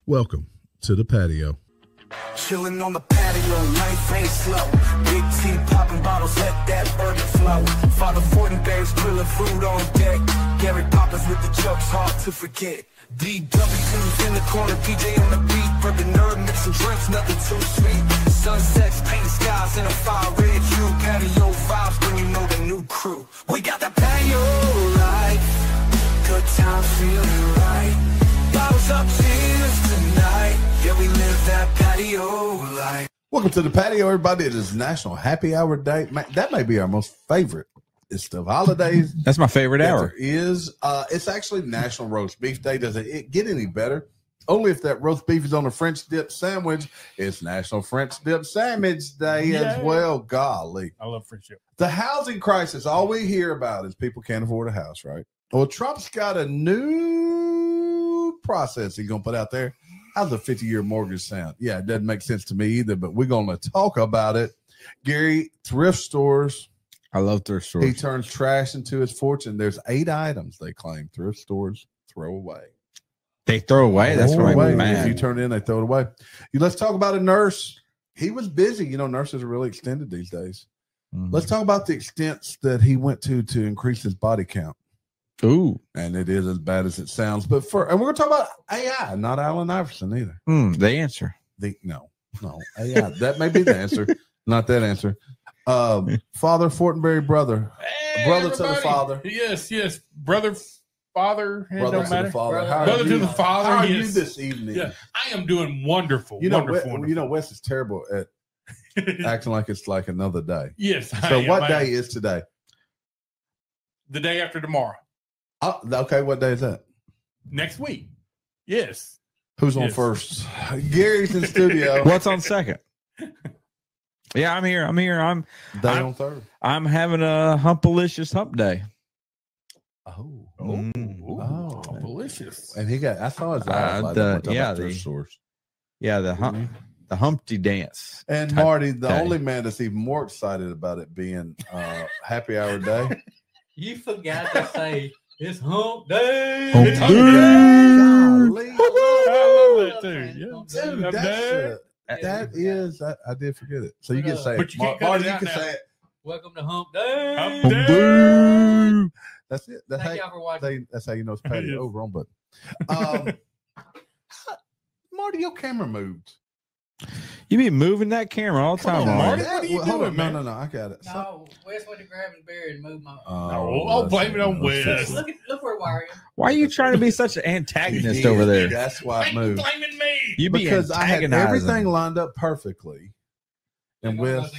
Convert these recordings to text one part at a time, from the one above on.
Welcome to the patio. Chilling on the patio, life ain't slow. Big T popping bottles, let that bourbon flow. Father Fortinberry's grilling food on deck. Gary Poppins with the jokes, hard to forget. DW's in the corner, PJ on the beat. Bourbon nerd, mixing drinks, nothing too sweet. Sunsets, painted skies, in a fire red hue. Patio vibes when you know the new crew. We got the patio life, good time feeling right. Bottles up, cheers tonight. Yeah, we live that patio life. Welcome to the patio, everybody. It is National Happy Hour Day. That may be our most favorite. It's the holidays. That's my favorite hour. There is. It's actually National Roast Beef Day. Does it get any better? Only if that roast beef is on a French dip sandwich. It's National French Dip Sandwich Day as well. Golly. I love French dip. The housing crisis, all we hear about is people can't afford a house, right? Well, Trump's got a new process he's going to put out there. How's a 50-year mortgage sound? Yeah, it doesn't make sense to me either, but we're going to talk about it. Gary, thrift stores. I love thrift stores. He turns trash into his fortune. There's 8 items they claim thrift stores throw away. They throw away? That's what I'm mad. If you turn it in, they throw it away. Let's talk about a nurse. He was busy. You know, nurses are really extended these days. Mm-hmm. Let's talk about the extents that he went to increase his body count. Ooh. And it is as bad as it sounds. But and we're going to talk about AI, not Allen Iverson either. The answer. No, AI. That may be the answer. Not that answer. Father Fortinberry, brother. Hey, brother everybody. to the father. Yes. Brother, father. It Brother don't to matter. the father. Brother to the father. How are yes. you this evening? Yeah, I am doing wonderful. You know, wonderful. Wes is terrible at acting like it's like another day. Yes. So what day is today? The day after tomorrow. Oh, okay, what day is that? Next week. Yes. Who's on first? Gary's in studio. What's on second? Yeah, I'm here. I'm on third. I'm having a humpalicious hump day. Oh, delicious. And I saw his eyes. The Humpty Dance. And Marty, the only man that's even more excited about it being Happy Hour Day. You forgot to say it's Hump Day. Hump Day. I love that too. Dude, that is. I did forget it. So you can say but it. You can't Marty, you it can now. say it. Welcome to Hump Day. Hump Day. That's it. Thank y'all for watching. That's how you know it's patio. Oh, wrong button. Marty, your camera moved. You be moving that camera all the time, Marty. Marty. What are you doing, man? No, I got it. No, Wes went to grab his beer and move my. I'll blame it on Wes. Look where wire is. Why are you trying to be such an antagonist over there? That's why it moved. Blaming me. You be Because I had antagonizing. everything lined up perfectly, and Wes.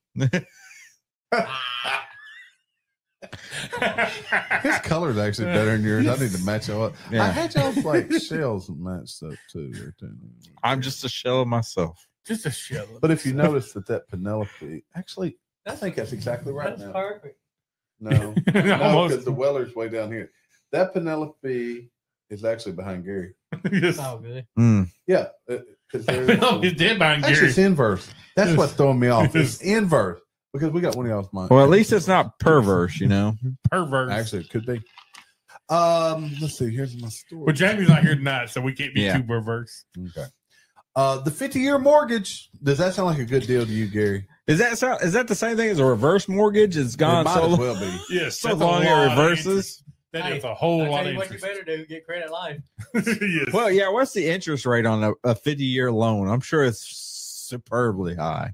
His color is actually better than yours. I need to match y'all up. Yeah. I had y'all's like shells matched up too. I'm just a shell of myself. Just a shell. But if you notice that Penelope, actually, I think that's exactly right. That's Now. perfect. No, Almost. because the Weller's way down here. That Penelope is actually behind Gary. Yes. Oh, good. Yeah, because He's dead behind actually Gary. it's inverse. That's Yes. what's throwing me off. Yes. It's inverse because we got one of y'all's mind. Well, at least it's not perverse, you know. Perverse. Actually, it could be. Let's see. Here's my story. But Jamie's not here tonight, so we can't be Yeah. too perverse. Okay. The 50-year mortgage. Does that sound like a good deal to you, Gary? Is that the same thing as a reverse mortgage? It's gone It might so as well be. Yes. So that's a long it lot of reverses? interest. That is a whole I lot tell of you what you interest. better do, get credit life. Yes. Well, yeah. What's the interest rate on a 50-year loan? I'm sure it's superbly high.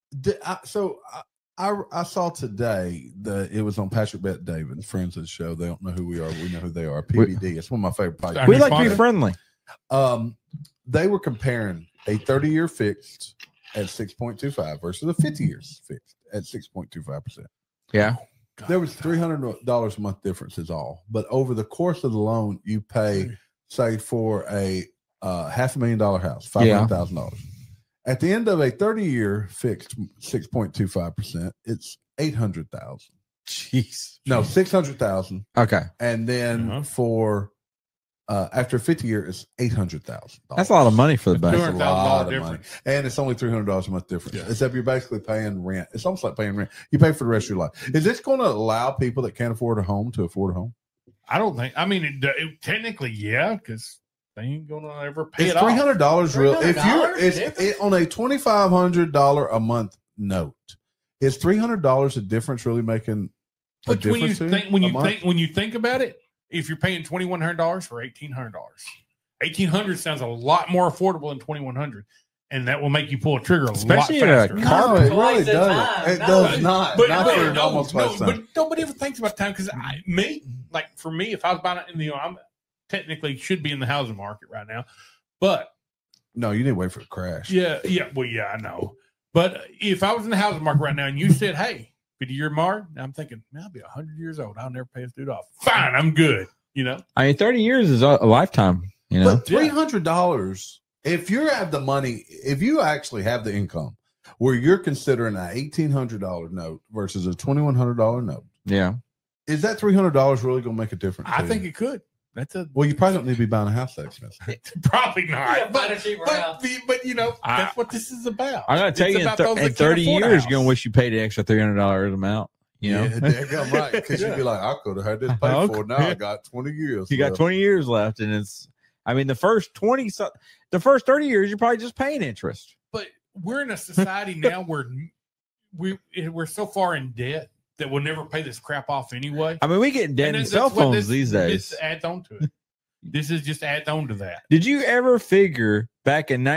I saw today that it was on Patrick Bet David, friends of the show. They don't know who we are. We know who they are. PBD. It's one of my favorite podcasts. We like to be sponsor? friendly. They were comparing a 30-year fixed at 6.25 versus a 50-year fixed at 6.25%. Yeah. There was $300 a month difference is all. But over the course of the loan, you pay, say, for a $500,000 house, $500,000. At the end of a 30-year fixed 6.25%, it's $800,000. Jeez. No, $600,000. Okay. And then for after 50 years, it's $800,000. That's a lot of money for the bank. That's a lot of difference. money. And it's only $300 a month difference. Yeah. Except you're basically paying rent. It's almost like paying rent. You pay for the rest of your life. Is this going to allow people that can't afford a home to afford a home? I don't think. I mean, it technically, yeah, because They ain't gonna ever pay It's it off. $300 real. If you're $300 on a $2,500 a month note, is $300 a difference really making a But when you difference? when you think about it, if you're paying $2,100 for $1,800, $1,800 sounds a lot more affordable than $2,100, and that will make you pull a trigger Especially a in a lot faster. No, it really Twice the doesn't. time. It No. does not. Not for no, almost twice the time. but nobody ever thinks about time because for me, if I was buying it in the, I'm technically should be in the housing market right now, but No, you need to wait for a crash. yeah, I know. But if I was in the housing market right now and you said, "Hey, 50-year mark," I'm thinking, man, I'll be 100 years old. I'll never pay this dude off. Fine, I'm good. You know, I mean, 30 years is a lifetime. You know, But $300, if you have the money, if you actually have the income where you're considering an $1,800 note versus a $2,100 note, yeah. is that $300 really going to make a difference? I to think you? it could. That's a Well, you probably don't need to be buying a house that expensive. probably not. Yeah, find a cheaper house. But you know, that's what this is about. I gotta tell It's you, about those that in can't 30 afford a years, house. you're gonna wish you paid the extra $300 amount. You know, Yeah, damn right. Because you'd be like, I could have had this paid Okay. for. Now I got 20 years. you got left. 20 years left, and I mean, the first 30 years, you're probably just paying interest. But we're in a society now where we're so far in debt that we'll never pay this crap off anyway. I mean, we get dead And in that's cell what phones these days. This adds on to it. This is just adds on to that. Did you ever figure back in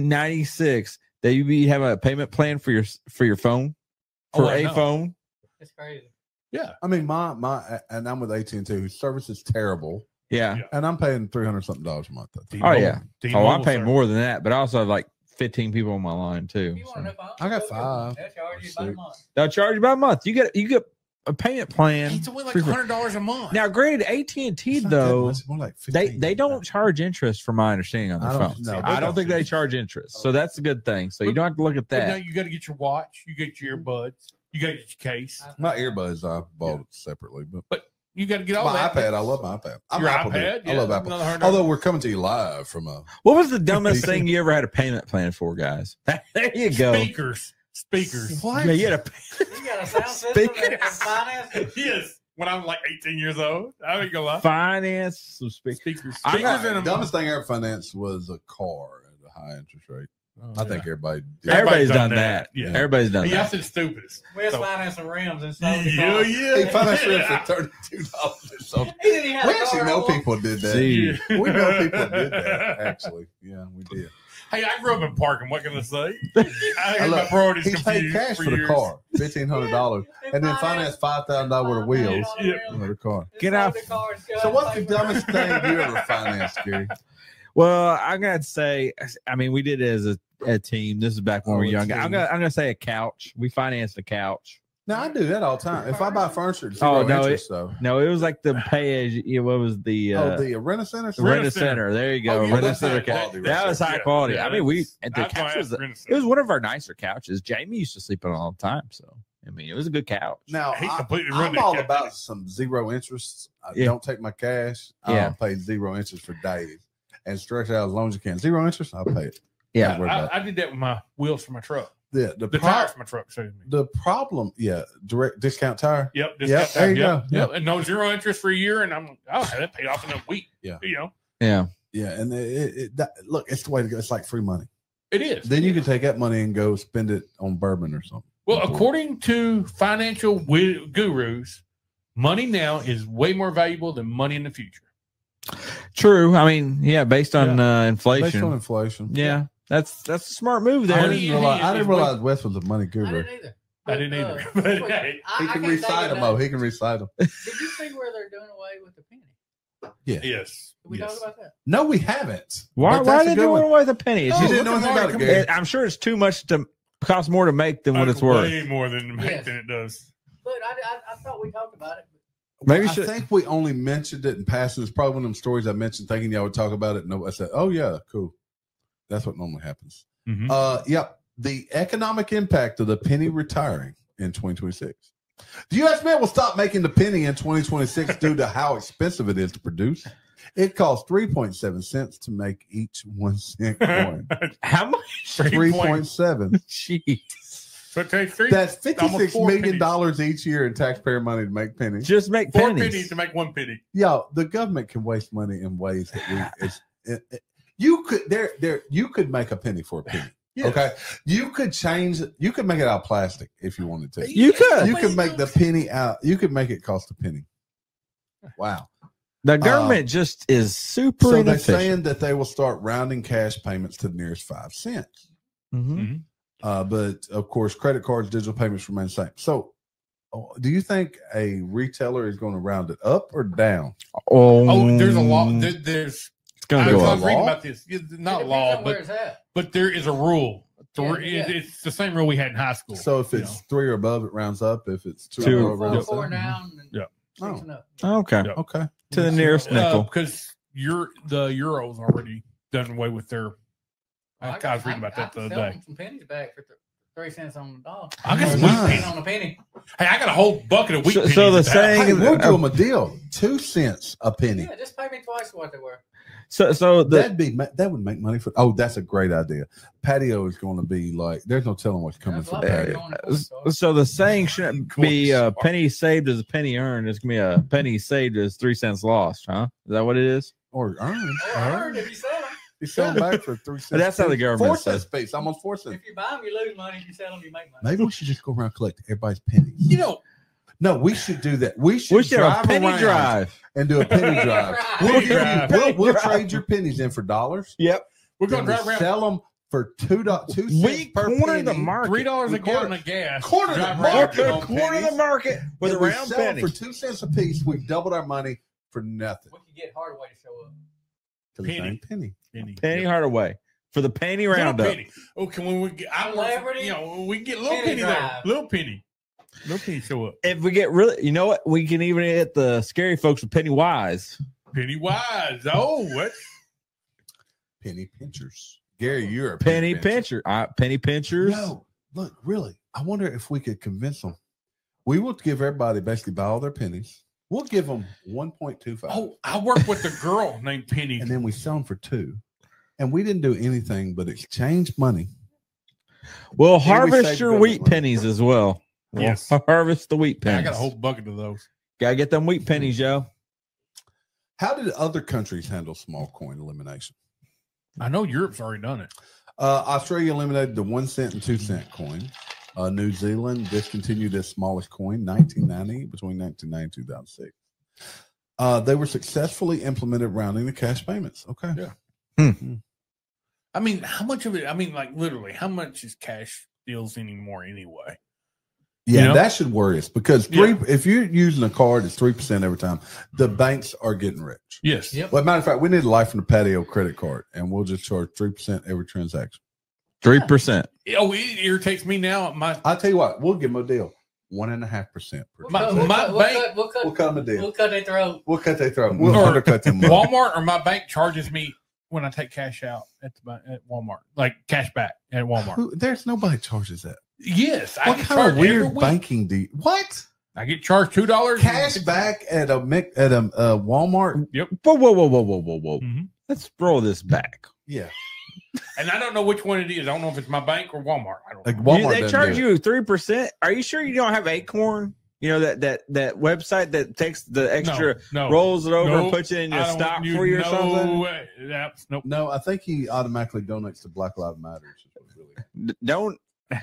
1996 that you'd be having a payment plan for your phone, for Oh, I a know. phone? It's crazy. Yeah. I mean, my and I'm with AT&T, whose service is terrible, Yeah. Yeah. and I'm paying $300 something a month. Oh, yeah. T-Mobile Oh, I'm paying service. more than that, but I also have like 15 people on my line too. You so. want to know if I got 5 They'll charge you by the month. They'll charge you by month. You get a payment plan. It's only like for- $100 a month. Now, granted, AT&T It's not that though, much, it's more like they 15. don't charge interest, from my understanding, on I their don't- phones. no, they I don't don't. think they charge interest, so that's a good thing. So you don't have to look at But now that. you got to get your watch. You get your earbuds. You got to get your case. My earbuds I bought separately, but You got to get all my that. iPad, I love my iPad. I'm Your an Apple iPad? dude. I love Yeah, Apple. another $100. Although we're coming to you live from a What was the dumbest thing you ever had a payment plan for, guys? There you go. Speakers. what? Yeah, you had a You got a sound system and finance. Yes. When I was like 18 years old. I ain't gonna lie. finance, some speakers. Speakers. I Speakers got- in The a dumbest thing I ever financed was a car at a high interest rate. I think everybody did. Everybody's done that. Yeah. Everybody's done Yeah, I that. said stupidest. We was So- financing rims and stuff. Yeah, yeah. He financed it for $32 or something. He didn't even have We a actually car know no more. people did that. See. We know people did that, actually. Yeah, we did. Hey, I grew up in parking. What can I say? I I got my look, priorities he paid confused cash for the years. car, $1,500, and then financed $5,000 worth of wheels Yeah. for the car. Get out. So what's the dumbest thing you ever financed, Gary? Well, I'm gonna say, I mean, we did it as a team. This is back when we Oh, were a younger. I'm team. gonna say a couch. We financed a couch. Now I do that all the time. If I buy furniture, it's Oh, zero no, interest though. No, it was like the pay as what was the The Rent-A-Center. Rent-A-Center. There you go. Oh, yeah, Rent-A-Center that's high couch. quality, That was high yeah. quality. Yeah, I mean, we that's- and the that's why I couch was asked it Rent-A-Center. was one of our nicer couches. Jamie used to sleep on it all the time. So I mean, it was a good couch. Now He completely ruined I'm that all couch. about some zero interest. I Yeah. don't take my cash. Yeah. I'll pay zero interest for days and stretch out as long as you can. Zero interest, I'll pay it. Yeah. Don't worry about I did that with my wheels for my truck. The The tires for my truck. Excuse me. the problem, direct discount tire. Yep. Yep, there you go. Yep. And no zero interest for a year, and I'll have that paid off in a week. Yeah. You know, Yeah. Yeah, and look, it's the way to go. It's like free money. it is. Then you can take that money and go spend it on bourbon or something. Well, according to financial gurus, money now is way more valuable than money in the future. True. I mean, yeah, based on based on inflation. inflation. Yeah. That's a smart move I there. Money- didn't realize Wes was a money I guru. didn't either. I didn't either. Wait, But hey, He can recite them, though. He can recite them. Did you see where they're doing away with the penny? yes. Did we yes. talk about that? No, we haven't. Why But that's a did good they one. want away the penny? It's You just- didn't know anything about it, Gary. I'm sure it's too much to cost more to make than what it's worth. Way more than Yes. than it does. But I thought we talked about it. Maybe I should- think we only mentioned it in passing. It's probably one of them stories I mentioned thinking y'all would talk about it. No, I said, oh, yeah, cool. That's what normally happens. Mhm. Yep. The economic impact of the penny retiring in 2026. The U.S. Mint will stop making the penny in 2026 due to how expensive it is to produce. It costs 3.7 cents to make each 1 cent coin. How much? 3.7. Jeez. So it takes three. That's Almost $56 4 million each year in taxpayer money to make pennies. Just make Four pennies. pennies to make one penny. Yo, the government can waste money in ways that You could make a penny for a penny. Yes. Okay, you could change it. You could make it out of plastic if you wanted to. You could. You could make the penny out. You could make it cost a penny. Wow. The government just is super So they're inefficient. saying that they will start rounding cash payments to the nearest 5 cents. Mhm. But of course, credit cards, digital payments remain the same. So, do you think a retailer is going to round it up or down? Oh, there's a law. There's. It's going I to was go up. reading Law? about this. It's It not depends law, on where but it's at. but there is a rule. Yeah, It's the same rule we had in high school. So if you it's know. 3 or above, it rounds up. If it's 2 Two. or below, it rounds Four down. down. And Yeah. six and up. Okay. Yeah. Okay. To the nearest nickel. Because the euro's already done away with their. I was reading about that the other day. Some pennies back for 3 cents on the dollar. I got some Oh, wheat nice. pennies. On a penny. Hey, I got a whole bucket of wheat So- pennies. so the at the house. saying- Hey, we'll do them a deal. 2 cents a penny. Yeah, just pay me twice what they were. So that would make money for. Oh, that's a great idea. Patio is going to be like. There's no telling what's coming That's from a lot better patio. going to the store. So the saying shouldn't be a penny saved is a penny earned. It's gonna be a penny saved is 3 cents lost, huh? Is that what it is? Or earn. Or earned if you sell them. You sell them back for 3 cents. But that's how the government 4 says. cents piece, almost 4 cents. If you buy them, you lose money. If you sell them, you make money. Maybe we should just go around collect everybody's pennies. You know, No, we should do that. We should, We should have a penny around drive. and do a penny drive. Drive. We'll, Penny give you- drive. we'll Penny trade your pennies in for dollars. Yep. we're going to Then drive we around sell them for $2 cents We per corner penny. the market. $3 We a gallon corner- of gas. corner the drive market. around on Quarter of pennies. the market with a If we round sell them penny. for 2 cents a piece. We've doubled our money for nothing. We could get Hardaway to show up. For the Penny. same penny. Penny Yeah. Hardaway for the penny Little roundup. penny. Oh, can we get? I want, Celebrity you know, we can get little penny penny there. drive. Little penny. Little penny show up. If we get really, you know what? We can even hit the scary folks with Pennywise. Pennywise. Oh, what? Penny pinchers. Gary, you're a Penny pincher. pincher. Penny pinchers. No, look, really. I wonder if we could convince them. We will give everybody basically buy all their pennies. We'll give them 1.25. Oh, I work with a girl named Penny. And then we sell them for 2. And we didn't do anything but exchange money. We'll Here we harvest save your the wheat government. pennies as well. We'll Yes. harvest the wheat I pennies. got a whole bucket of those. Gotta get them wheat pennies, yo. How did other countries handle small coin elimination? I know Europe's already done it. Australia eliminated the 1 cent and 2 cent coin. New Zealand discontinued its smallest coin, 1990, between 1990 and 2006. They were successfully implemented rounding the cash payments. Okay. Yeah. I mean, how much of it? I mean, like literally, how much is cash deals anymore anyway? Yeah, You know? that should worry us because if you're using a card, it's 3% every time. The banks are getting rich. Yes. Yep. Well, matter of fact, we need a life from the patio credit card, and we'll just charge 3% every transaction. 3%. Oh, it irritates me now. I'll tell you what, we'll give them a deal. 1.5% per My- transaction. my bank- We'll cut We'll cut them a deal. We'll cut their throat. We'll cut their throat. We'll Or undercut them. Walmart or my bank charges me when I take cash out at Walmart, like cash back at Walmart. There's nobody charges that. Yes, I What get kind charged of every weird week. banking do you, what? I get charged $2 Cash back at a Walmart? Whoa. Mhm. Let's roll this back. Yeah. And I don't know which one it is. I don't know if it's my bank or Walmart. I don't Like know. Walmart They doesn't charge do it. you 3%. Are you sure you don't have Acorn? You know that website that takes the extra, no. rolls it over, and Nope. puts it in your I don't stock want for you or something? Nope. No, I think he automatically donates to Black Lives Matter. Don't.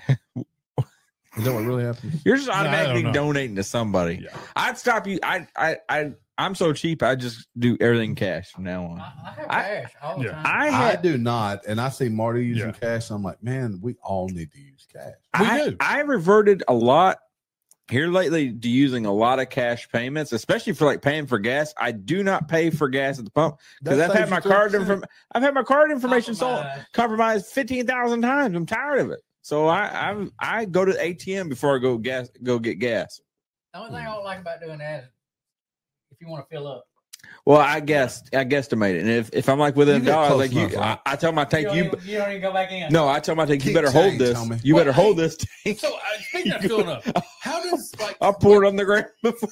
Is that what really happens? You're just I don't automatically know. donating to somebody. Yeah. I'd stop you. I'm so cheap. I just do everything cash from now on. I have I- cash all the Yeah. time. I I had. do not, and I see Marty using Yeah. cash. And I'm like, man, we all need to use cash. We do. I reverted a lot here lately to using a lot of cash payments, especially for like paying for gas. I do not pay for gas at the pump because That I've had saves my you card 3%. I've had my card information Compromise. compromised 15,000 times. I'm tired of it. So I go to the ATM before I go get gas. The only thing I don't like about doing that is if you want to fill up. Well, I guestimate it, and if I'm like within You a get dollar, close like you, enough, right? I tell my tank you. You don't even go back in. No, I tell my tank you Keep better hold change, this. homie. You better Well, hold hey, this tank. So speaking of filling up, how does like I'll pour it on the ground before.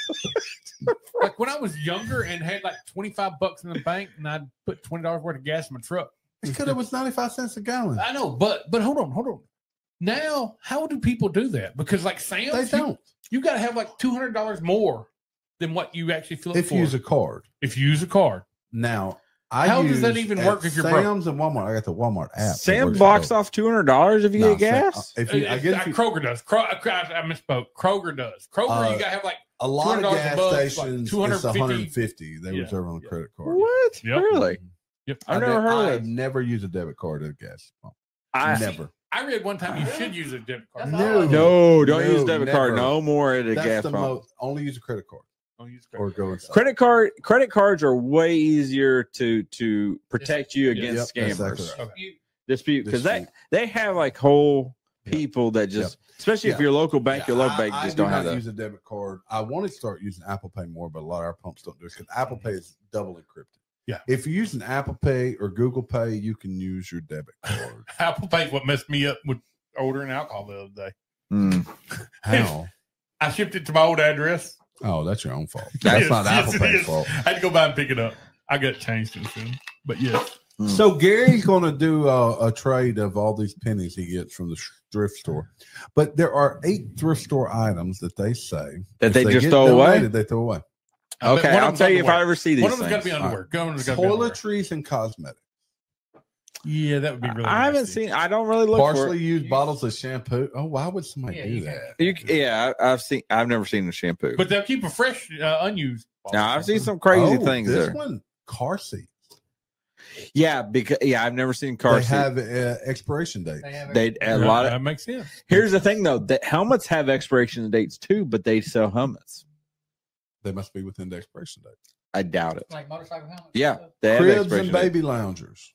like when I was younger and had like $25 in the bank and I'd put $20 worth of gas in my truck? Because it was 95 cents a gallon. I know, but hold on. Now, how do people do that? Because like Sam's, They don't. You got to have like $200 more than what you actually fill up If for. you use a card. If you use a card. Now, How does that use even at work if you're broke? Sam's and Walmart? I got the Walmart app. Sam blocks off $200 if you No, get gas. If you, I guess if you, Kroger does. I misspoke. Kroger does. Kroger, you gotta have like a lot of $200 gas above, like stations, it's 250. 150. They Yeah. reserve on a credit card. What? Yep. Really? Yep. I've never heard I of it. never use a debit card at a gas pump. I Never. I read one time you should use a debit card. That's all I do. no, don't No, use debit card never. no more at a That's gas the pump. most. Only use a credit card Don't use or go inside. Credit cards are way easier to protect you against Yep, scammers. exactly right. You- Dispute because Dispute. they have like whole Yep. people that just, especially if Yeah. your local bank, your local I- bank I just do don't have not that. use a debit card. I want to start using Apple Pay more, but a lot of our pumps don't do it because Apple Pay is double encrypted. Yeah. If you're using Apple Pay or Google Pay, you can use your debit card. Apple Pay's what messed me up with ordering alcohol the other day. Mm. How? I shipped it to my old address. Oh, that's your own fault. Yes, That's not yes, Apple it Pay's is. fault. I had to go by and pick it up. I got changed too soon. But yes. So Gary's going to do a trade of all these pennies he gets from the thrift store, but there are 8 thrift store items that they say That if they just get throw away? donated, They throw away. I bet Okay, one of I'll them's tell you if underwear. I ever see these One of them's got to things. be underwear. One of them's gotta be underwear. Toiletries and cosmetics. Yeah, that would be really I haven't nasty. seen. I don't really look for Partially it. used bottles of shampoo. Oh, why would somebody Yeah, do you that? I've seen. I've never seen the shampoo. But they'll keep a fresh, unused. Now I've seen some crazy Oh, things this there. one, car seats. Yeah, because I've never seen car They seats. have expiration dates. They have They a lot of. that makes sense. Here's the thing though: that helmets have expiration dates too, but they sell helmets. They must be within the expiration date. I doubt it. like motorcycle helmets. Yeah, and stuff. they have Cribs and expiration dates. baby loungers.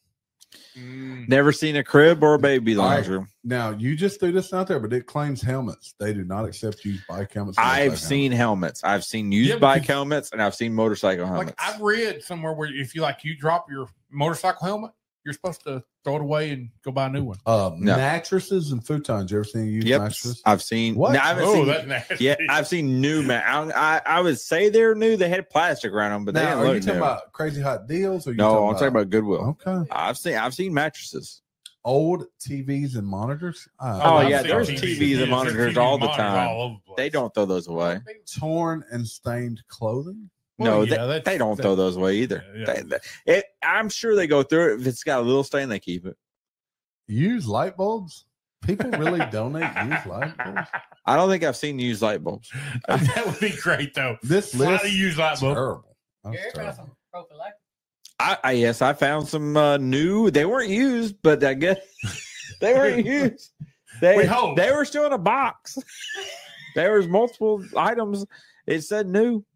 Never seen a crib or a baby All right. lounger. Now you just threw this out there, but it claims helmets. They do not accept used bike helmets. and I've motorcycle seen helmets. I've seen used Yeah, bike because- helmets, and I've seen motorcycle helmets. Like I've read somewhere where if you drop your motorcycle helmet, you're supposed to throw it away and go buy a new one. No. Mattresses and futons. You ever seen used Yep, mattresses? I've seen. What? No, I haven't Oh, seen. that's nasty. Yeah, I've seen new. I would say they're new. They had plastic around them, but they Now, didn't are you look talking new. about crazy hot deals? Or you No, I'm talking about Goodwill. okay I've seen mattresses. old TVs and monitors. Oh, I've yeah, seen there's TVs. TVs and Yeah, there's monitors TVs all and the monitors time. all over the place. They don't throw those away. torn and stained clothing. No, Well, yeah, they don't throw those away either. Yeah. I'm sure they go through it. If it's got a little stain, they keep it. Used light bulbs. People really donate used light bulbs. I don't think I've seen used light bulbs. That would be great though. This Why list do you use light is bulb? terrible. That's Gary found terrible. some prophylactic. Yes, I found some new. They weren't used, but I guess they weren't used. We They hope. they were still in a box. There was multiple items. It said new.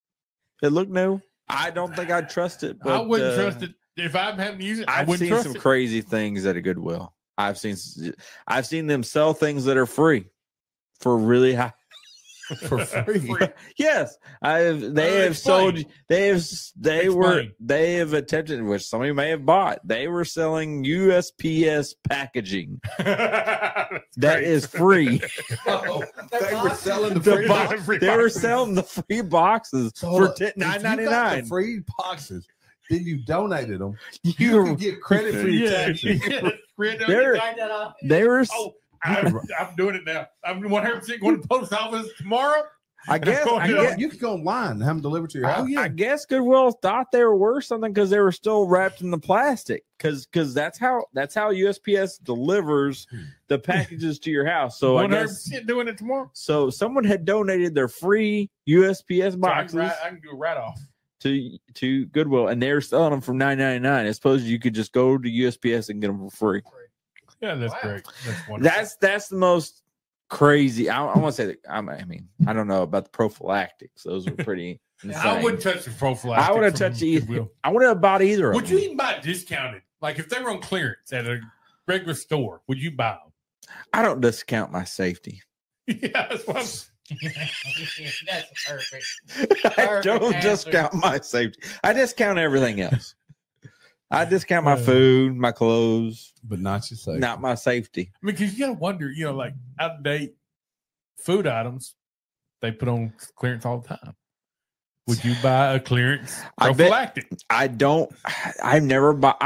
It looked new. I don't think I'd trust it. But, I wouldn't trust it if I'm having to use it. I I've wouldn't seen trust some it. crazy things at a Goodwill. I've seen them sell things that are free for really high. For free. Yes, they have sold. Explain. They have attempted, which somebody may have bought. They were selling USPS packaging that is free. Oh, They were selling the The free box- boxes. They were selling the free boxes So for if you got $9.99. the free boxes, then you donated them. You You can get credit for your Yeah, taxes. yeah. Read that. They're- write that off. they were. Oh, I'm doing it now. I'm 100% going to the post office tomorrow. I guess. I You, guess. you can go online and have them delivered to your house. I guess Goodwill thought they were worth something because they were still wrapped in the plastic. Because that's how USPS delivers the packages to your house. So I guess 100% doing it tomorrow. so. Someone had donated their free USPS So boxes I can do a write off. to Goodwill, and they're selling them for $9.99. I suppose you could just go to USPS and get them for free. Yeah, that's Wow. great. That's wonderful. That's the most crazy. I want to say that. I mean, I don't know about the prophylactics. Those were pretty. Insane. I wouldn't touch the prophylactic. I wouldn't from touch either. Goodwill. I wouldn't have bought either of Would them. you even buy discounted? Like if they were on clearance at a regular store, would you buy I don't discount my safety. them? Yeah, that's what I'm That's perfect. I don't Perfect answer. discount my safety. I discount everything else. I discount my food, my clothes, But not your safety. not my safety. I mean, because you got to wonder, like out of date food items, they put on clearance all the time. Would you buy a clearance I bet- prophylactic? I don't. I've never bought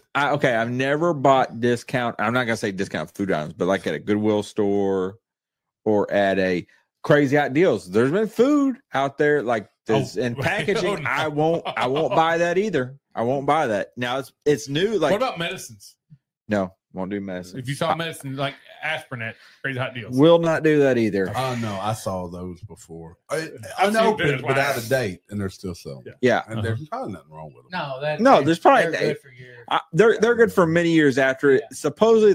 discount. I'm not gonna say discount food items, but like at a Goodwill store or at a Crazy Hot Deals. There's been food out there like this Oh, and packaging. oh, no. I won't buy that either. I won't buy that. Now it's new. Like What about medicines? no, won't do medicine. If you saw medicine like aspirin at Crazy Hot Deals. Will not do that either. Oh no, I saw those before. I've seen Unopened, those. but out of date, and they're still selling. Yeah. Yeah. And there's probably nothing wrong with them. No, There's probably they're good for years. they're good for many years after it. Yeah. Supposedly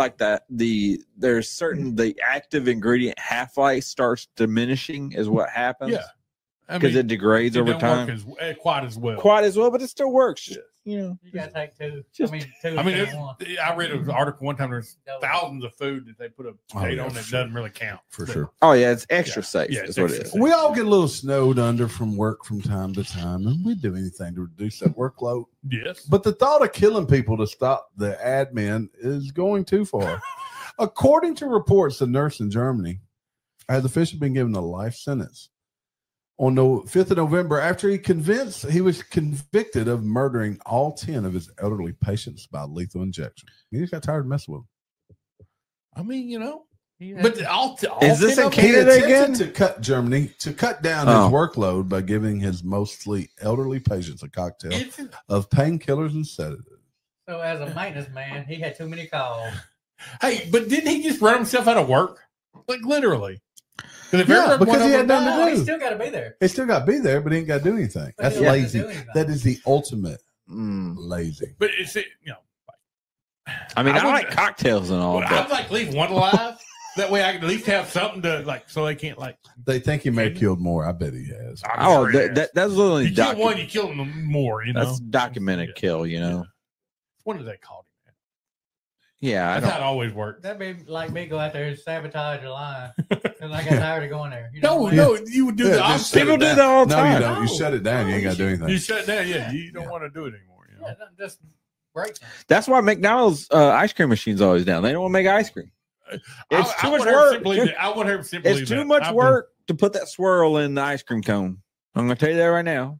there's certain the active ingredient half-life starts diminishing is what happens. Yeah. I Because mean, it degrades it over don't time. work quite as well. Quite as well, but it still works. Yes. You know. You gotta take two. Just- Two. I mean, instead of one. I read an article one time. There's Double. thousands of food that they put a date on that sure. doesn't really count For But- sure. Oh yeah, it's extra Yeah. safe. Yeah, Is it's what it extra is. safe. We all get a little snowed under from work from time to time, and we do anything to reduce that workload. Yes. But the thought of killing people to stop the admin is going too far. According to reports, the nurse in Germany had the official been given a life sentence on the 5th of November after he was convicted of murdering all 10 of his elderly patients by lethal injection. He just got tired of messing with them. I mean, You but have- all Is this 10 in of them- He Canada attempted again? to cut Germany to cut down Oh. his workload by giving his mostly elderly patients a cocktail It's- of painkillers and sedatives. so as a maintenance man, he had too many calls. Hey, but didn't he just run himself out of work? Like literally. If Yeah, every because one of he them had nothing to died- No, he do. still got to be there. He still got to be there, but he ain't got to do anything. But That's he doesn't lazy. do anything. That is the ultimate Mm. lazy. But it's I mean, I I, would- like cocktails and all, I'd but like leave one alive. That way I can at least have something to like, so they can't like. They think he may have killed more. I bet he has. I'm oh, sure it is. that's literally You kill one, you kill them more. that's documented Yeah. kill. You know, What do they call it? yeah. I That's don't. how it always works. That'd be like me go out there and sabotage a line because I got tired of going there. You know No, what I mean? no, you would do Yeah, the just opposite. shut People it do down. that all the No, you time. don't. You No. shut it down. You ain't got to do anything. You shut down, yeah. You don't Yeah. want to do it anymore. Yeah, just break them. That's why McDonald's ice cream machine's always down. They don't want to make ice cream. It's too much work. I want her simply. It's too much work to put that swirl in the ice cream cone. I'm going to tell you that right now.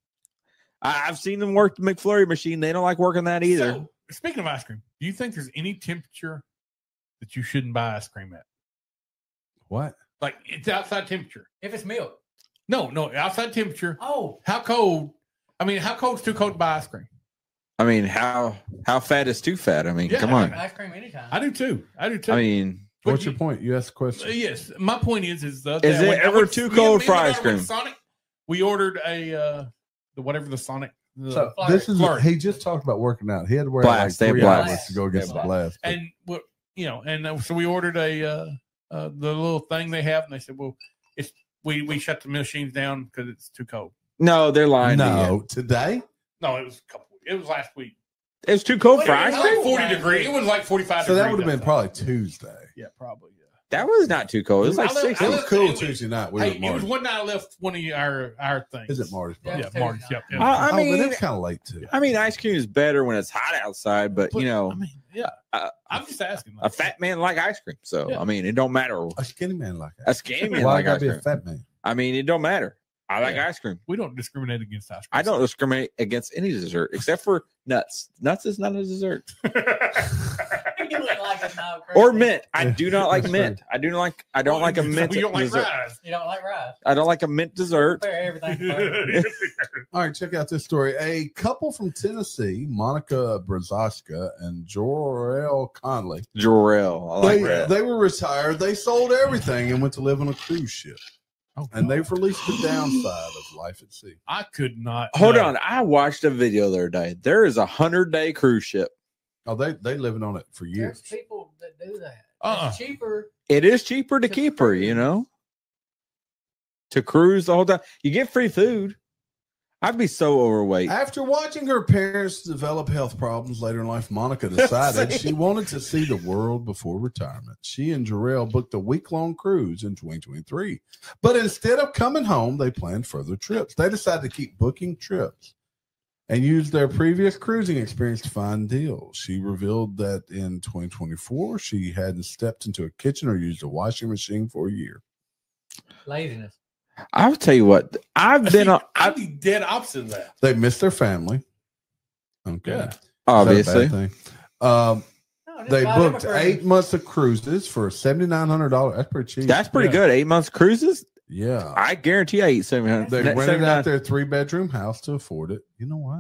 I've seen them work the McFlurry machine. They don't like working that either. So, speaking of ice cream, do you think there's any temperature that you shouldn't buy ice cream at? What? Like it's outside temperature. If it's milk. No, outside temperature. Oh, How cold? I mean, how cold's too cold to buy ice cream? I mean, how fat is too fat? I mean, Yeah, come on. ice cream anytime. I do too. I mean, But What's you- your point? You asked the question. Yes, my point is the other Is day I it went- I ever went- too me cold and for I ice went cream? to Sonic. We ordered a the whatever the Sonic. The, So Flurry. this is Flurry. he just talked about working out. He had to wear Blast. They like have 3 blast. hours to go They against have the blast. But and what so we ordered the little thing they have, and they said, well, it's we shut the machines down because it's too cold. no, they're lying. to you. no, today No, it was a couple. It was last week. It was too cold for Wait, ice It was cream. like 40 degrees. It was like 45. so that degrees would have been outside. probably Tuesday. Yeah, probably. Yeah. That was not too cold. It was like I left- 60. It I was left- cool it was- Tuesday night. We Hey, were at it was Marty's. one night I left one of our things. Is it Marty's? Yeah. Yeah, Marty's. Yep. yep. I but mean, it's kind of late too. I mean, ice cream is better when it's hot outside, but you know, I mean, yeah. uh, I'm just asking. a fat man like ice cream. So Yeah. I mean, it don't matter. A skinny man like that. A skinny man Why like gotta ice be a cream. fat man? I mean, it don't matter. I like Yeah. ice cream. We don't discriminate against ice cream. I don't discriminate against any dessert except for nuts. Nuts is not a dessert. You look like a knob Or crazy. mint. I do not like That's mint. I do not like. I don't like a mint You don't like dessert. fries. You don't like rice. I don't like a mint dessert. Compare everything. to All right, check out this story. A couple from Tennessee, Monica Brazoska and Jor-El Conley, Jorel. I like that. they were retired. They sold everything and went to live on a cruise ship. Oh, And they've released the downside of life at sea. I could not. Hold no. on. I watched a video the other day. There is 100-day cruise ship. Oh, they living on it for There's years. people that do that. Uh-uh. It's cheaper. It is cheaper to To keep her, cruise. you know, to cruise the whole time. You get free food. I'd be so overweight. After watching her parents develop health problems later in life, Monica decided she wanted to see the world before retirement. She and Jarrell booked a week-long cruise in 2023. But instead of coming home, they planned further trips. They decided to keep booking trips and use their previous cruising experience to find deals. She revealed that in 2024, she hadn't stepped into a kitchen or used a washing machine for a year. Laziness. I'll tell you what. I've been on. I'd be dead opposite of that. They missed their family. Okay. Yeah. Is that a Obviously. bad thing? No, just They buy them a booked cruise. 8 months of cruises for $7,900. That's pretty cheap. That's pretty Yeah. good. 8 months cruises. yeah. I guarantity I eat 700. They that rented 79 out their 3-bedroom house to afford it. You know what?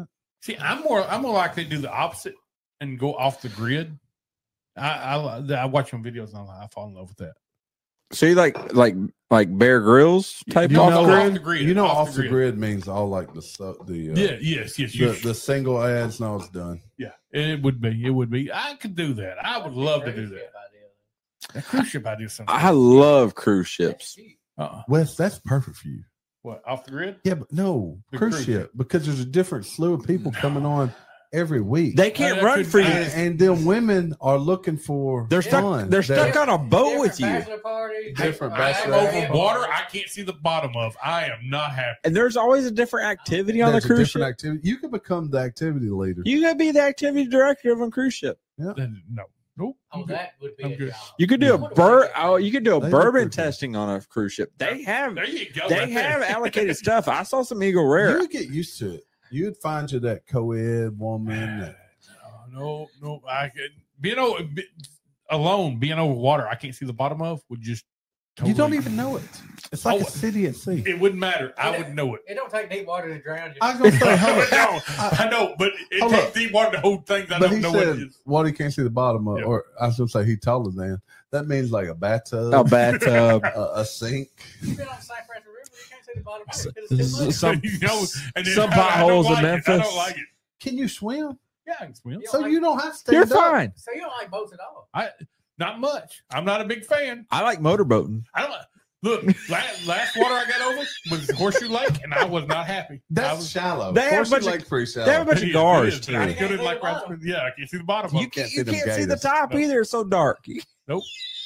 See, I'm more likely to do the opposite and go off the grid. I watch some videos and I fall in love with that. So you like Bear Grylls type You off know, grid? off the grid. You know, Off off the the grid means all like the Yes. the single ads. No, it's done. Yeah, it would be. I could do that. I would love to do that. A cruise ship idea something. I love cruise ships. Wes, that's perfect for you. What, off the grid? Yeah, but no The cruise cruise ship because there's a different slew of people coming on every week. They can't that run could for be- you. and then women are looking for They're stuck. fun. They're stuck on a boat with you, Bachelor parties, Different I'm bachelor over water. I can't see the bottom of. I am not happy. and there's always a different activity on the There's a cruise different ship. activity. You could become the activity leader. You could be the activity director of a cruise ship. Then, no. Nope. Oh, that would be I'm a good. job. You could do you could do a They look bourbon pretty good. testing on a cruise ship. They have There you go. they right there. have allocated stuff. I saw some Eagle You Rare. would get used to it. You'd find you that co-ed woman. That, No. I could alone, being over water, I can't see the bottom of would just. you don't totally- even know it. It's like Oh, a city at sea. It wouldn't matter. I would know it. It don't take deep water to drown you. I was gonna say, hold on. I know, but it Hold takes up. deep water to hold things I But don't he know what it said, is. "What he can't see the bottom of," Yeah. or I was gonna say he taller than. That means like a bathtub, A bathtub. a sink. You've been on the St. Francis River, you can't see the bottom of it because it's too much. Some- You know, and then some I don't potholes in like it. I Memphis. don't like it. Can you swim? Yeah, I can swim. Yeah. So you don't have to stand You're up. fine. So you don't like boats at all. Not much. I'm not a big fan. I like motorboating. I don't look. Last water I got over was Horseshoe Lake, and I was not happy. I That's was, shallow. They have a Horseshoe bunch of- Lake's pretty shallow. They have a bunch It of is, guards it is. too. I You can't couldn't see like the bottom. yeah, I can't see the bottom. You of it. can't you see them can't see the gators. top No. either. It's so dark. Nope.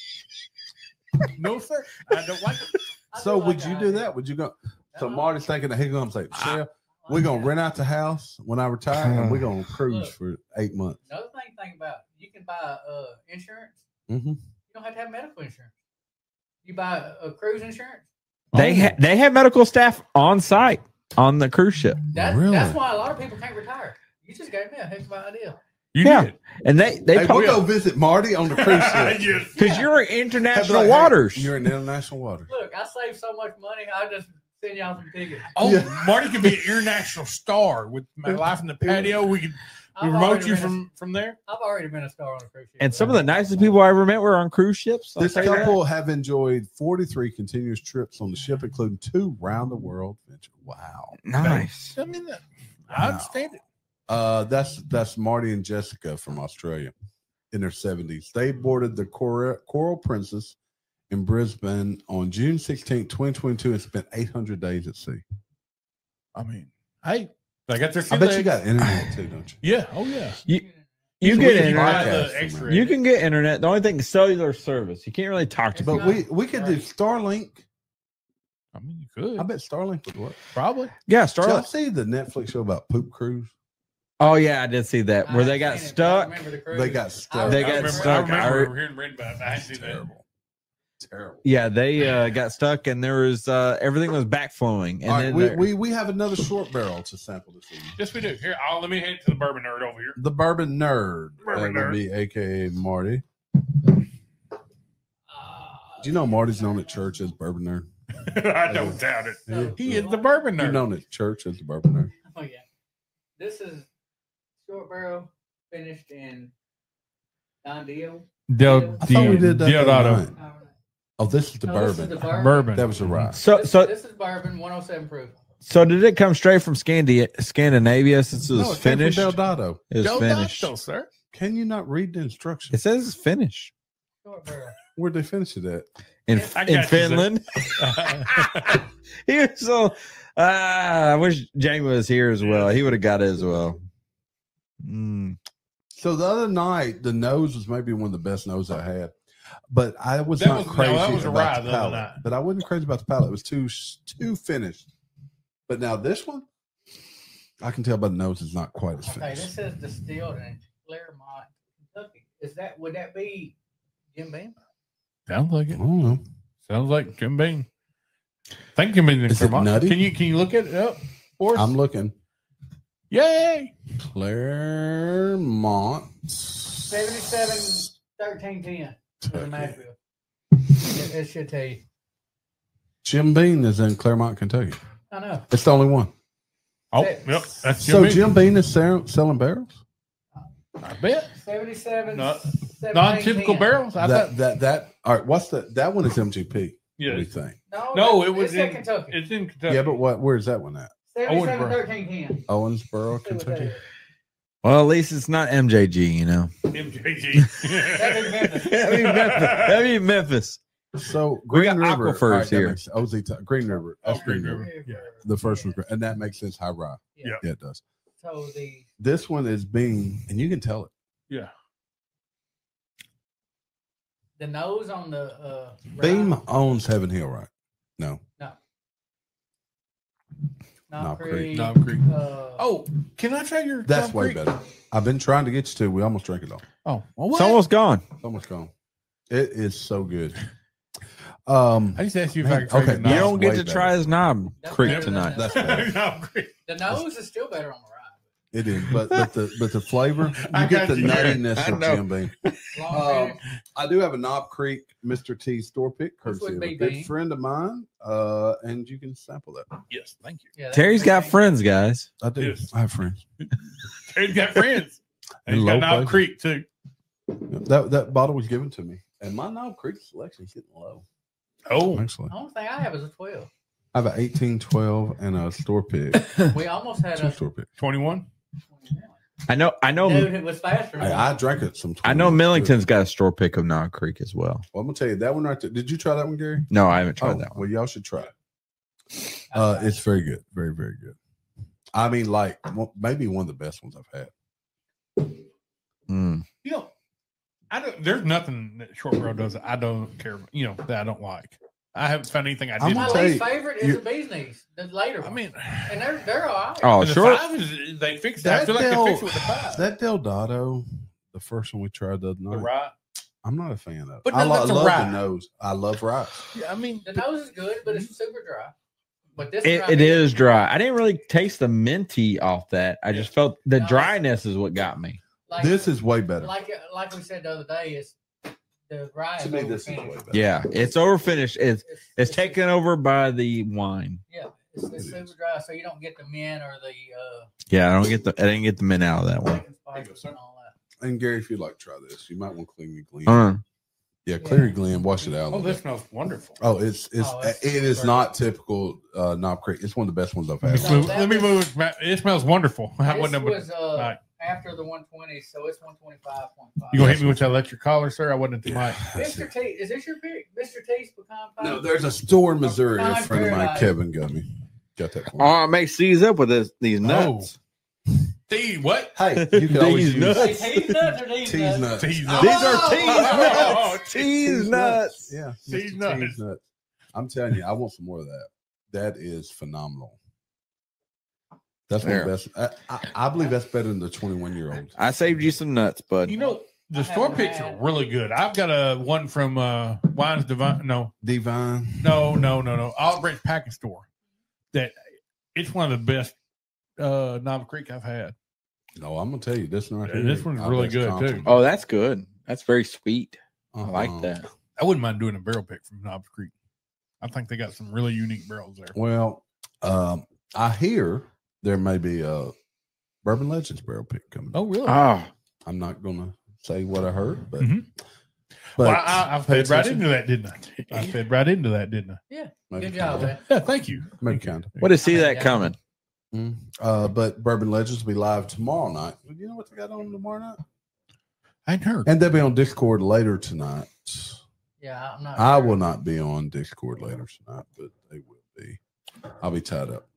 No sir, I don't like it. I So do would like you that do idea. that? Would you go? So Uh-huh. Marty's thinking that he's gonna say, Ah. "Sheriff, we're gonna rent out the house when I retire, and we're gonna cruise Look. for 8 months." Another think about, you can buy insurance. Mm-hmm. You don't have to have medical insurance. You buy a cruise insurance. They have medical staff on site on the cruise ship, Really? That's why a lot of people can't retire. You just gave me a heck of an idea. You Yeah. did. and they Hey, put we'll go visit Marty on the cruise ship. Yes. because you're in international Like, hey, waters. You're in international waters. Look, I saved so much money. I just send y'all some tickets. Oh, Yeah. Marty could be an international star with my life in the patio. We could I've remote already you been from there. I've already been a star on a cruise ship. And some of the nicest people I ever met were on cruise ships. I'll This tell you that. couple have enjoyed 43 continuous trips on the ship, including 2 round-the-world ventures. Wow. Nice. I mean, I understand it. That's Marty and Jessica from Australia in their 70s. They boarded the Coral Princess in Brisbane on June 16, 2022, and spent 800 days at sea. I mean, hey, I got their. I bet you got internet too, don't you? Yeah. Oh yeah. You So get we can buy internet. the extra. You can get internet. The only thing is cellular service. You can't really talk to But people. we could do Starlink. I mean, you could. I bet Starlink would work. Probably. Yeah, Did y'all Starlink. see the Netflix show about Poop Cruise? Oh yeah, I did see that where they got stuck. They got stuck. They I got remember, stuck. I I remember re- hearing read about it. I hadn't seen that. Terrible. Yeah, they got stuck, and there was everything was backflowing. And All then right, we have another short barrel to sample this evening. Yes, we do. Here, let me head to the bourbon nerd over here. The Bourbon Nerd. Bourbon That would Nerd. be AKA Marty. Do you know Marty's known at church as Bourbon Nerd? I don't doubt it. Yeah. He is the bourbon You're nerd. known at church as the Bourbon Nerd. Oh yeah. This is short barrel finished in Don Dio. I thought we did that the other Deodato. night. Oh, this is the No, this is bourbon. the bourbon. Bourbon. That was a rye. so This is bourbon 107 proof. so did it come straight from Scandinavia since it was No, it came from finished? Deodato. It was Deodato, finished. sir. Can you not read the instructions? It says it's finished Short barrel. Where'd they finish it at? in I got in you, sir. Finland. He was so. I wish Jamie was here as well. He would have got it as well. Mm. So the other night, the nose was maybe one of the best noses I had, but I was That not was- no, crazy that was a rye about the the other palate. night. But I wasn't crazy about the palate. It was too finished. But now this one, I can tell by the nose it's not quite as Okay, finished. this says distilled in Claremont, Kentucky. Would that be Jim Beam? Sounds like I it. don't know. Sounds like Jim Beam. Thank you, Mr. Is it Claremont. nutty? Can you look it up for us? I'm looking. Yay! Claremont. 77 13 10 for Nashville. It should tell you. Jim Beam is in Claremont, Kentucky. I know. It's the only one. Oh, yep. That's So Jim Jim Beam is selling barrels. I bet. 77. No- 17, Non-typical 10. barrels. I thought. That all right. What's that one is MGP. Yeah. What do you think? No, it was it's in in Kentucky. It's in Kentucky. Yeah, but where's that one at? 77, Owensboro. 13, 10. Owensboro, See what that Kentucky. is. Well, at least it's not MJG, you know. MJG. That's in Memphis. That'd be Memphis. So We Green got River aquifers that here. makes- OZ Green River. That's Oh, Green Green River. River. Yeah. The first one, and that makes sense. High rye. Yeah. Yeah, it does. So the This one is Beam, and you can tell it. Yeah. nose on the Beam rye- owns Heaven Hill, right? No. Knob Knob Creek. Creek. Knob Creek. Oh, Oh, can I try your? That's Knob way Creek? better. I've been trying to get you to. We almost drank it all. Oh, well, It's what? almost gone. It's almost gone. It is so good. I just asked you if I Man, could try okay, your You Knob- don't get way to better. try his Knob That's Creek better than tonight. That's that. better. Knob Creek. The nose is still better on the rye. It is, but the flavor, I you get got the you, Gary. nuttiness I of know. Jim Beam. Long finish. I do have a Knob Creek Mr. T store pick, courtesy would of a be good Beam. friend of mine, and you can sample that. Yes, thank you. Yeah, that's Terry's got Beam. friends, guys. I do. Yes. I have friends. Terry's got friends. And he's Low got Knob places. Creek too. That bottle was given to me, and my Knob Creek selection is getting low. Oh, Actually, The only thing I have is a 12. I have an 18, 12, and a store pick. We almost had Two a store pick. 21. 21. I know. Dude, it was faster. Hey, I drank it some. I know Millington's got a store pick of Knob Creek as well. Well, I'm gonna tell you that one right there. Did you try that one, Gary? No, I haven't tried Oh, that one. well, y'all should try it. It's very good, very, very good. I mean, like maybe one of the best ones I've had. Mm. You know, I don't. There's nothing that Short Barrel does that I don't care. You know that I don't like. I haven't found anything I I'm didn't. My gonna like. tell least you, favorite is you- the bee's knees. The later I one. mean, And they're all right. Oh, and the short. 5 is they fixed that. I feel like they fixed it with the 5. that Deldado, the first one we tried the other The night. rye. I'm not a fan of. But I no, that's a love rye. the nose. I love rye. Yeah, I mean, The nose is good, but it's super dry. But this It is dry. I didn't really taste the minty off that. I just felt the No. dryness is what got me. like, This is way better. like we said the other day is the rye. To is me, this is way overfinished. better. Yeah, it's overfinished. It's taken over by the wine. Yeah, it's It super is. dry, so you don't get the mint or the Yeah, I didn't get the mint out of that one. bacon spices and all that. And Gary, if you'd like to try this, you might want to clean your Glen. Uh, Yeah, clear your Glen, wash it out. a oh, little this bit. smells wonderful. Oh, it's Oh, it's it is super not typical Knob Creek. It's one of the best ones I've Let me had. No, move. that Let me was- move. It smells wonderful. I This wasn't. was right. after the 120, so it's 125.5. You gonna hit me with that electric collar, sir? I wasn't at the mic. Mr. T, is this your pick? Mr. T's pecan pie? No, there's a store in Missouri. A Fine friend of mine, Paradise. Kevin, got that for me. oh, it makes these up with these nuts. Steve, what? Hey, you can always These use nuts. Hey, T's nuts or these T's nuts? nuts. Tease Oh! These are teas Oh, nuts. Teas nuts. Yeah, Teas Mr. nuts. Teas nuts. I'm telling you, I want some more of that. That is phenomenal. That's one of the best. I believe that's better than the 21-year-old. I saved you some nuts, bud. You know, the I store haven't picks are had- really good. I've got a one from Wines Divine. No, Divine. Olive Branch Packing Store. That it's one of the best Knob Creek I've had. No, I'm gonna tell you this one right Yeah, here. this one's I really bet good, confident. Oh, that's good. That's very sweet. I Uh-huh. like that. I wouldn't mind doing a barrel pick from Knobs Creek. I think they got some really unique barrels there. Well, I hear there may be a Bourbon Legends barrel pick coming. Oh, really? Oh, I'm not gonna say what I heard, but Mhm. but Well, I pay fed right attention. into that, didn't I? I fed right into that, didn't I? maybe Good job, kinda. man. Yeah, thank you. Maybe kind of. what to see that coming? But Bourbon Legends will be live tomorrow night. You know what they got on tomorrow night? I ain't heard. And they'll be on Discord later tonight. Yeah, I'm not. I sure. will not be on Discord later tonight, but they will be. I'll be tied up.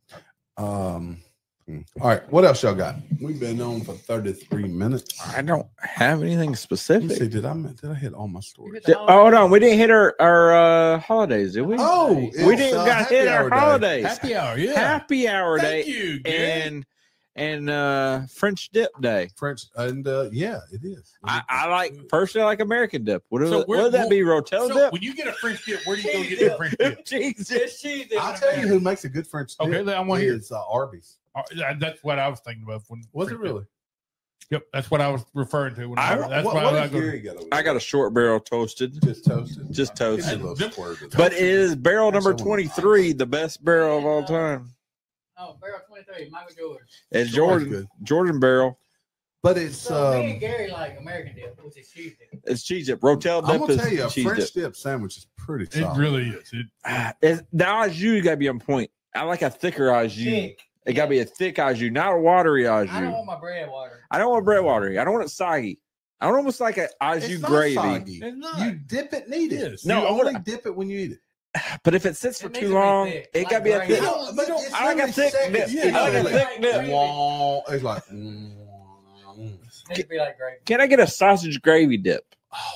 All right, what else y'all got? We've been on for 33 minutes. I don't have anything Let me specific. see. Did I hit all my You stories? hit the Oh, hold on. We didn't hit our holidays, did we? Oh, we it's, didn't got happy hit our hour day. holidays. Happy hour, yeah. Happy hour Thank day you, Gary. and French dip day. French, and yeah, it is. I like personally I like American dip. What So would that be? Rotel So dip? when you get a French dip, where do you go Cheese get the dip. French dip? Jesus. It's cheese. I'll tell you who makes a good French dip. Okay, I want to hear. It's Arby's. That's what I was thinking of. When Was it French dip. really? Yep, that's what I was referring to. When that's what why what I does go. Gary got over I got a there? short barrel toasted. just toasted. Just Give me toasted. a little squirt of that. But it is barrel number That's the one. 23, the best barrel of all time. Oh, barrel 23, Michael Jordan. It's Jordan's Jordan. Jordan barrel. But it's So me and Gary like American dip, which is cheese dip. It's cheese dip. Rotel I'm dip gonna is tell you, a cheese French dip. dip sandwich is pretty It solid. really is. The au jus got to be on point. I like a thicker au jus. Thick. It got to be a thick au jus, not a watery au I don't jus. want my bread water. I don't want bread watery. I don't want it soggy. I want almost like an au jus It's not gravy. soggy. It's not. You dip it and eat it. Yes. No, you I only wanna- dip it when you eat it. But if it sits for It needs too to be long, thick, it like got to be a gravy. thick. But don't- it's I like a literally thick seconds. dip. Yeah, I like a it's thick dip. Wah. It's like. It needs to be like gravy. Can I get a sausage gravy dip?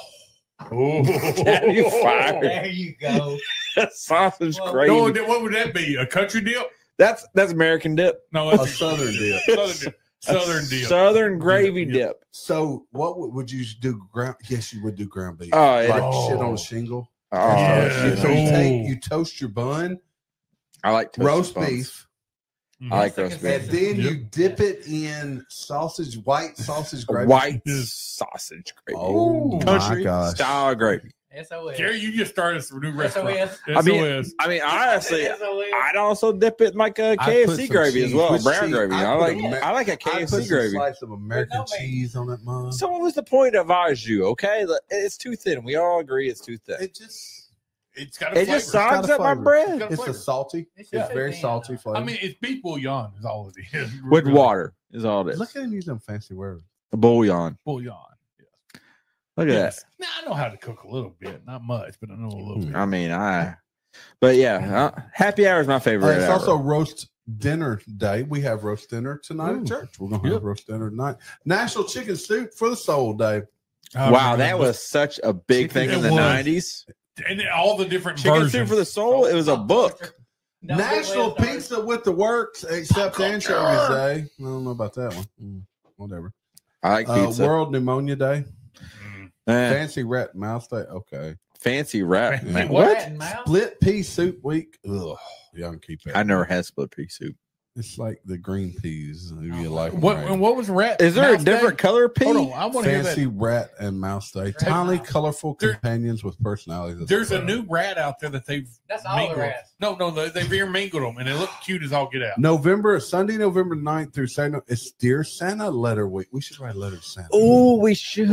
Oh. That'd be fire. There you go. Sausage Well, gravy. No, what would that be? A country dip? That's American dip. No, A that's southern dip. Southern dip. Southern dip. Southern gravy Yeah. dip. So, what would you do? Ground? Yes, you would do ground beef. Oh, yeah. Like shit on Oh. a shingle. Oh, Yeah. So you Ooh. you toast your bun, I like toasted roast buns. beef, Mhm. I like That's roast the beef. and then you Yep. dip it in white sausage gravy. White Yes. sausage gravy. Oh Country my gosh! style gravy. SOS. Gary, you just started some new restaurant. SOS. I mean, SOS. honestly, SOS. I'd also dip it in like a I put KFC some gravy as cheese. well, Which brown cheese? gravy. I I put like Amer- I like a I put KFC some gravy. slice of American With no meat. cheese on that mug. So what was the point of au jus? Okay, it's too thin. We all agree it's too thin. It just It's got a It flavor. just sogs got a up my flavor. bread got it's flavor. a salty. It's It's just very thin, salty though. flavor. I mean, it's beef bouillon is all it is. with Really. water is all it is. Look at him use them fancy words. A bouillon. Bouillon. Look at Yes. Now, I know how to cook a little bit. Not much, but I know a little that. bit. I mean, but yeah, happy hour is my favorite. It's hour. also roast dinner day. We have roast dinner tonight Ooh. at church. We're gonna Yep. have roast dinner tonight. National Chicken Soup for the Soul Day. wow, that was such a big thing in It the was. 90s. And all the different Chicken versions. soup for the soul. It was a book. Don't get National well started. Pizza with the Works, except Anchovies Day. I don't know about that one. Whatever. I like pizza. World Pneumonia Day. Mm. Fancy Rat Mouse Day. Okay. Fancy wrap. Fancy Man. what? What? Rat and mouse? Split Pea Soup Week. Ugh. Y'all can keep that. I never had split pea soup. It's like the green peas. If you like them What right. and what was rat? Is there a Mouse Day? different color pea? Hold on, I want to hear Fancy that. Rat and Mouse Day. Rat Tiny, mouse. colorful There- companions with personalities. There's a new rat out there that they've That's all the mingled. rats. No, they've intermingled them, and they look cute as all get out. Sunday, November 9th through Saturday. It's Dear Santa letter week. We should write a letter to Santa. Oh, we should.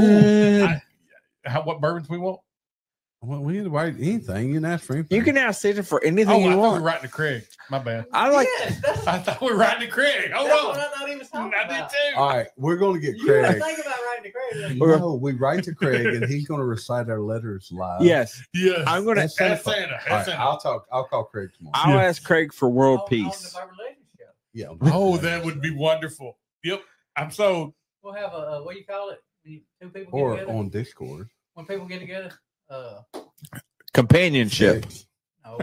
What bourbons we want? Well, we didn't write anything. You didn't ask for anything. You can ask Satan for anything Oh, I you thought we want. were writing to Craig. My bad. I like. Yes, that's, I thought we were writing to Craig. Hold that's on. what I thought he was talking I did about. too. All right, we're going to get You were Craig. thinking about writing to Craig. No, we write to Craig, and he's going to recite our letters live. Yes, Yes. I'm gonna. That's Ask Santa. Santa. All Ask right, Santa. I'll call Craig tomorrow. I'll Yeah. ask Craig for world On peace. the relationship show. Yeah. Oh, that would be wonderful. Yep. I'm sold. We'll have a what do you call it? When two people get Or together. on Discord. When people get together. Companionship. No.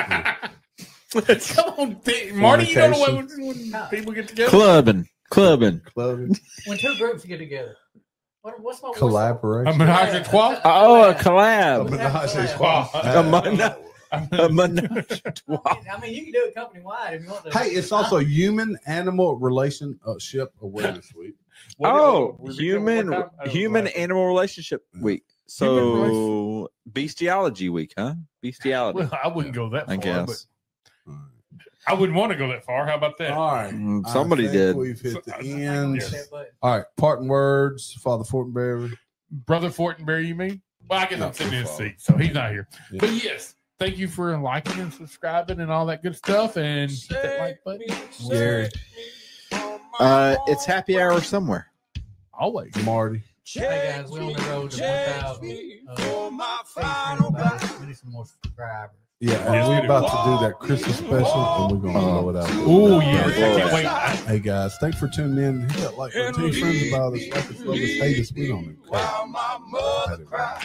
Come on, Marty. You don't know when people get together. Clubbing. Club. When two groups get together. What's my Collaboration. A menage a trois. Oh, a A collab. menage a Wow. trois. A menage. A menage a trois. I mean, you can do it company wide if you want to. Hey, it's also Human Animal Relationship Awareness Week. Oh, What human time? I don't know. animal relationship week. So bestiality week, huh? Bestiality. Well, I wouldn't go that far. I guess. All But I wouldn't want to go that far. How about that? right. Somebody I think did. We've hit the So- end. Push that button. All right. Parting words, Father Fortenberry. Brother Fortenberry, you mean? Well, I guess I'm Not sitting in his too far. seat, so he's not here. Yeah. But yes, thank you for liking and subscribing and all that good stuff. And hit that like button. Gary. It's happy hour somewhere. Always. Marty. Hey guys, we're on the road to 1,000. We need some more subscribers. Yeah, and we're about to do that Christmas special, and we're going to blow it out. Oh, yes. I Yeah. can't wait. Hey guys, thanks for tuning in. Hit that like button. Tell your friends about us. Like us, love us, hate us. We don't care.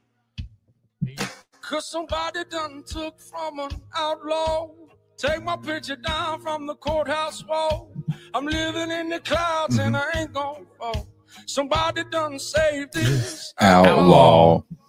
Cause somebody done took from an outlaw. Take my picture down from the courthouse wall. I'm living in the clouds and I ain't gonna fall. Somebody done saved this Outlaw.